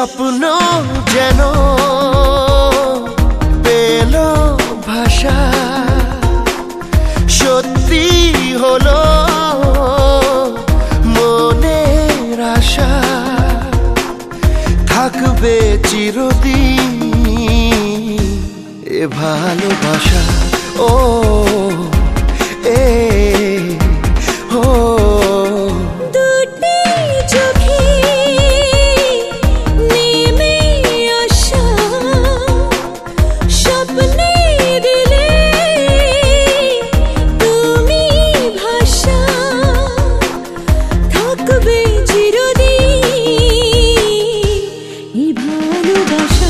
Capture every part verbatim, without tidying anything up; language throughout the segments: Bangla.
স্বপ্ন যেন পেল ভাষা, সত্যি হলো মনের আশা, থাকবে চিরদিন এ ভালোবাসা। ও এ ও দুটি চোখে নেমে আসা, স্বপ্নে দিলে তুমি ভাষা, থাকবে চিরদিন এই ভালোবাসা।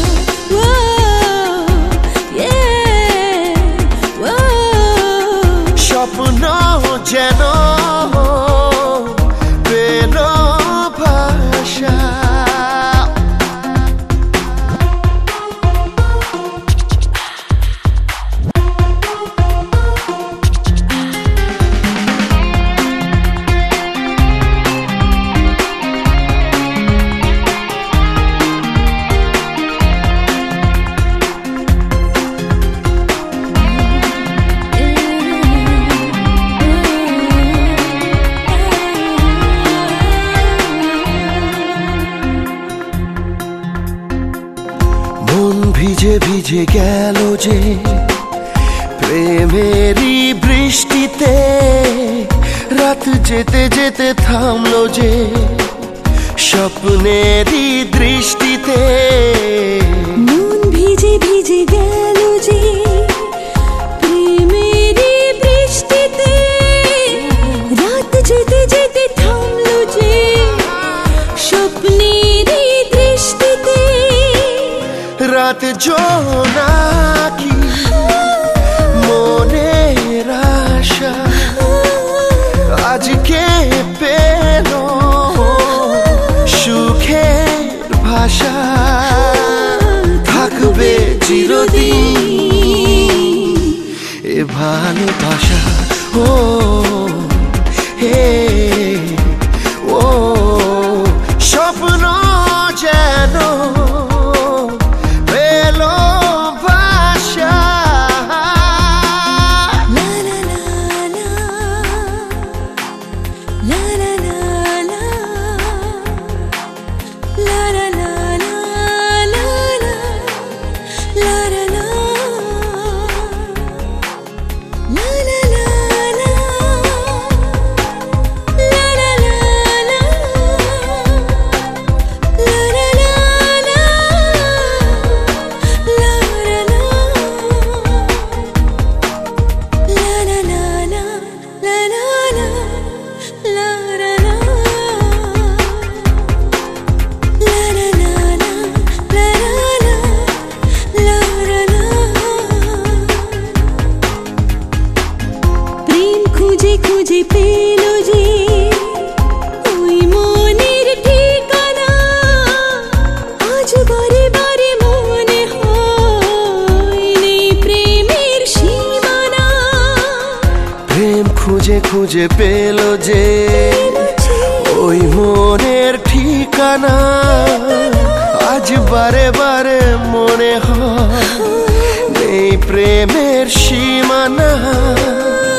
স্বপ্ন যেন পেল ভাষা। মন ভিজে ভিজে গেল যে প্রেমেরই বৃষ্টিতে, রাত যেতে যেতে থামলো যে স্বপ্নেরই দৃষ্টিতে। মন ভিজে ভিজে গেল যে প্রেমেরই বৃষ্টিতে, রাত যেতে যেতে থামলো যে স্বপ্নেরই দৃষ্টিতে। রাত জোনাকি মনের আশা আজকে পেল সুখের ভাষা, থাকবে চিরদিন এ ভালোবাসা। ও হে ও স্বপ্ন যেন খুঁজে পেল যে ওই মনের ঠিকানা, আজ বারে বারে মনে হয় নেই প্রেমের সীমানা। প্রেম খুঁজে খুঁজে পেল যে ওই মনের ঠিকানা, আজ বারে বারে মনে হয় নেই প্রেমের সীমানা।